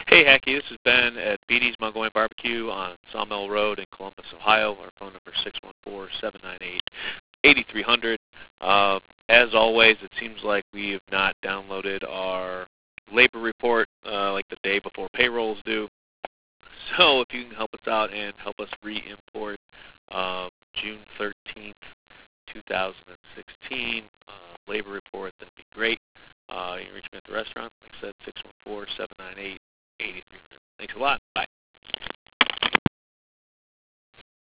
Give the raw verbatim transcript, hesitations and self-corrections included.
Hey, Hacky, this is Ben at Beatty's Montgomery Barbecue on Sawmill Road in Columbus, Ohio. Our phone number is six one four, seven nine eight, eight three zero zero. Uh, as always, it seems like we have not downloaded our labor report uh, like the day before payrolls do. So if you can help us out and help us re-import um, June thirteenth, two thousand sixteen uh, labor report, that'd be great.